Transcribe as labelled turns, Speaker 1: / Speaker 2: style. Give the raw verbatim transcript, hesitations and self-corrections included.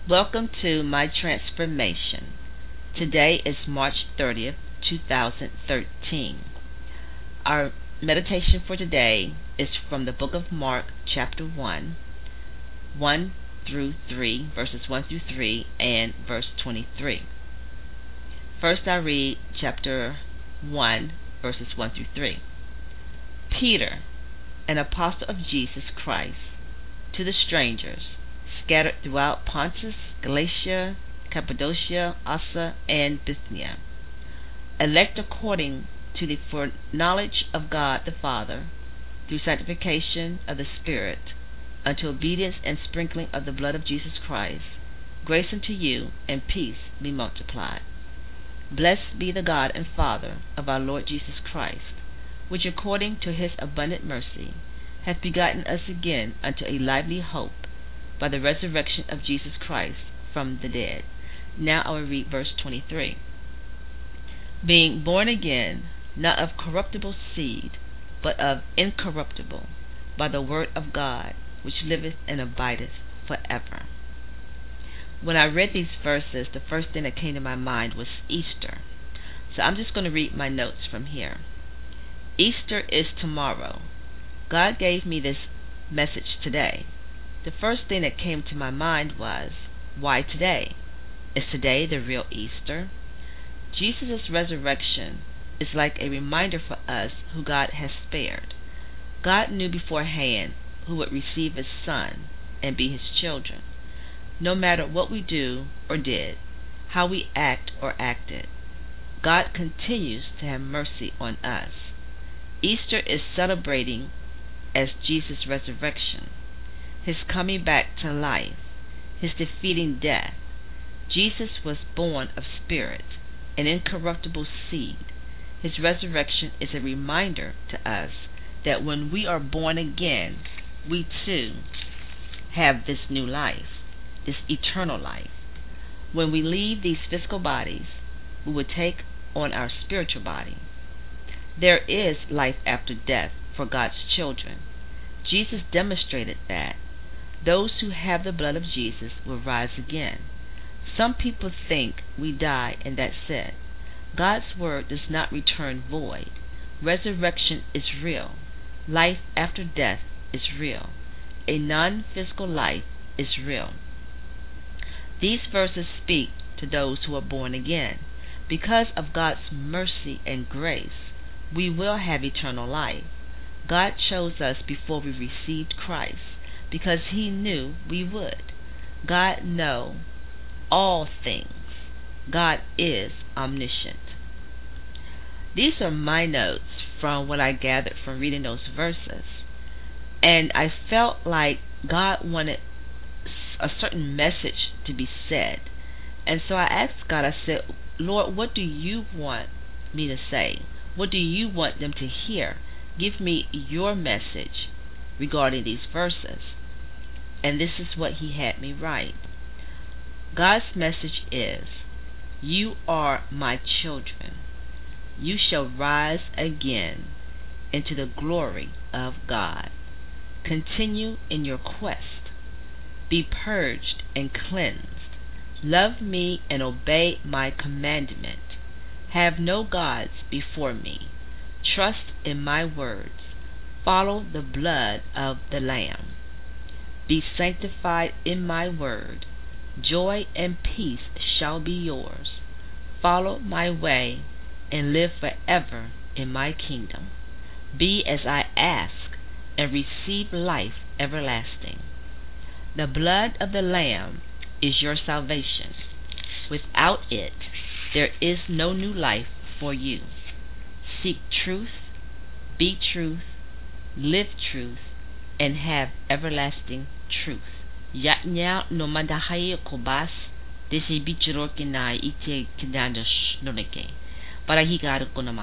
Speaker 1: Welcome to My Transformation. Today is March thirtieth, twenty thirteen. Our meditation for today is from the book of Mark, chapter one, one through three, verses one through three, and verse twenty-three. First I read chapter one, verses one through three. Peter, an apostle of Jesus Christ, to the strangers scattered throughout Pontus, Galatia, Cappadocia, Asia, and Bithynia, elect according to the foreknowledge of God the Father, through sanctification of the Spirit, unto obedience and sprinkling of the blood of Jesus Christ, grace unto you and peace be multiplied. Blessed be the God and Father of our Lord Jesus Christ, which according to his abundant mercy hath begotten us again unto a lively hope by the resurrection of Jesus Christ from the dead. Now I will read verse twenty-three. Being born again, not of corruptible seed, but of incorruptible, by the word of God, which liveth and abideth forever. When I read these verses, the first thing that came to my mind was Easter. So I'm just going to read my notes from here. Easter is tomorrow. God gave me this message today. The first thing that came to my mind was, why today? Is today the real Easter? Jesus' resurrection is like a reminder for us who God has spared. God knew beforehand who would receive his Son and be his children. No matter what we do or did, how we act or acted, God continues to have mercy on us. Easter is celebrating as Jesus' resurrection, his coming back to life, his defeating death. Jesus was born of spirit, an incorruptible seed. His resurrection is a reminder to us that when we are born again, we too have this new life, this eternal life. When we leave these physical bodies, we will take on our spiritual body. There is life after death for God's children. Jesus demonstrated that. Those who have the blood of Jesus will rise again. Some people think we die and that's it. God's word does not return void. Resurrection is real. Life after death is real. A non-physical life is real. These verses speak to those who are born again. Because of God's mercy and grace, we will have eternal life. God chose us before we received Christ, because he knew we would. God knows all things. God is omniscient. These are my notes from what I gathered from reading those verses. And I felt like God wanted a certain message to be said. And so I asked God, I said, Lord, what do you want me to say? What do you want them to hear? Give me your message regarding these verses. And this is what he had me write. God's message is, you are my children. You shall rise again into the glory of God. Continue in your quest. Be purged and cleansed. Love me and obey my commandment. Have no gods before me. Trust in my words. Follow the blood of the Lamb. Be sanctified in my word. Joy and peace shall be yours. Follow my way and live forever in my kingdom. Be as I ask and receive life everlasting. The blood of the Lamb is your salvation. Without it, there is no new life for you. Seek truth, be truth, live truth, and have everlasting truth. Yatnya no mandahaye kobas desi bichiro kinai ite kinanda shnoneke. Para higaro